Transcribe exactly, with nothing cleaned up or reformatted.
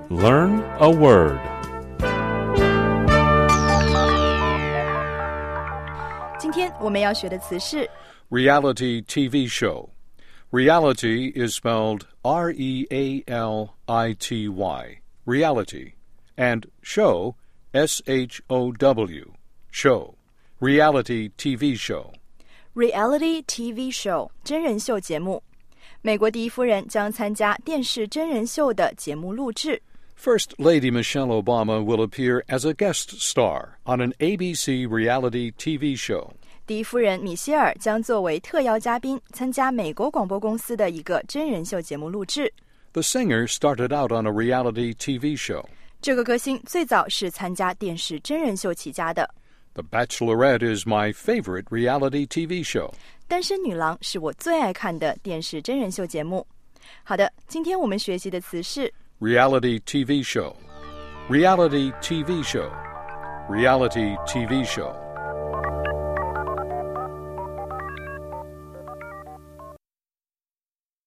Learn a word. 今天我们要学的词是 Reality T V show. Reality is spelled R E A L I T Y, reality, and show, S H O W, show, reality T V show. Reality T V show 真人秀节目。美国第一夫人将参加电视真人秀的节目录制。 First Lady Michelle Obama will appear as a guest star on an A B C reality T V show. 第一夫人米歇尔将作为特邀嘉宾参加美国广播公司的一个真人秀节目录制。 The singer started out on a reality T V show. 这个歌星最早是参加电视真人秀起家的。 The Bachelorette is my favorite reality T V show. 单身女郎是我最爱看的电视真人秀节目。好的，今天我们学习的词是 Reality T V show. Reality T V show. Reality T V show.